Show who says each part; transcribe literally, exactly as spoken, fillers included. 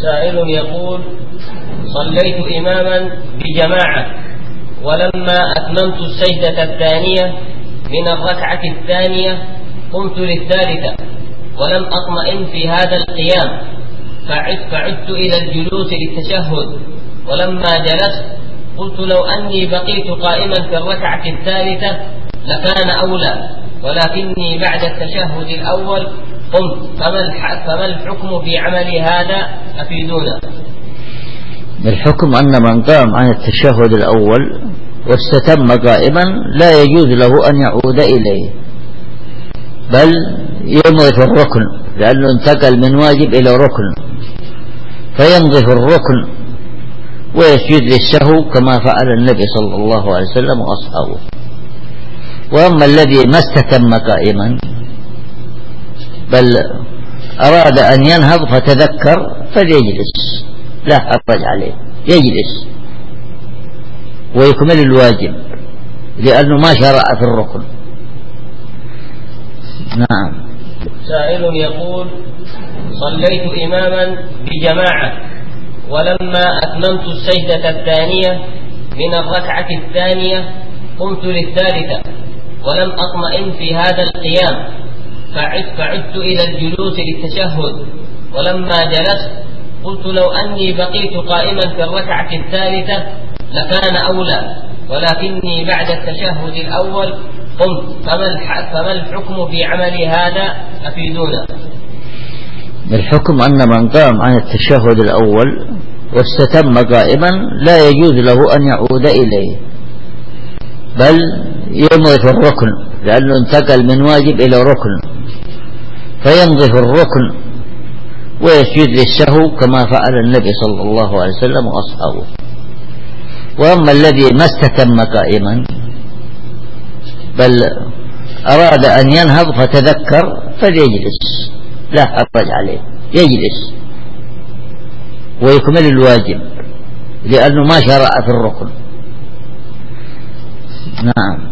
Speaker 1: سائل يقول: صليت إماما بجماعة، ولما أتممت السجدة الثانية من الركعة الثانية قمت للثالثة ولم أطمئن في هذا القيام، فعدت إلى الجلوس للتشهد، ولما جلست قلت لو أني بقيت قائما في الركعة الثالثة لكان أولى، ولكني بعد التشهد الأول قمت، فما الحكم في عمل هذا؟ أفيدونا.
Speaker 2: الحكم أن من قام عن التشهد الأول واستتم قائما لا يجوز له أن يعود إليه، بل يمضي في الركن، لأنه انتقل من واجب إلى ركن، فيمضي في الركن ويسجد للسهو كما فعل النبي صلى الله عليه وسلم وأصحابه. وأما الذي ما استتم قائما بل أراد أن ينهض فتذكر فليجلس، لا حرج عليه، يجلس ويكمل الواجب لأنه ما شرع في الركن. نعم.
Speaker 1: سائل يقول: صليت إماما بجماعة، ولما أتممت السجدة الثانية من الركعة الثانية قمت للثالثة ولم أطمئن في هذا القيام، فعدت إلى الجلوس للتشهد، ولما جلست قلت لو أني بقيت قائما في الركعة الثالثة لكان أولى، ولكني بعد التشهد الأول قمت، فما الحكم في عمل هذا؟ أفيدونا.
Speaker 2: الحكم أن من قام عن التشهد الأول واستتم قائما لا يجوز له أن يعود إليه، بل يمضي في الركن، لأنه انتقل من واجب إلى ركن، فيمضي في الركن ويسجد للسهو كما فعل النبي صلى الله عليه وسلم وأصحابه. وأما الذي ما استتم قائما بل أراد أن ينهض فتذكر فليجلس، لا حرج عليه، يجلس ويكمل الواجب لأنه ما شرع في الركن. نعم.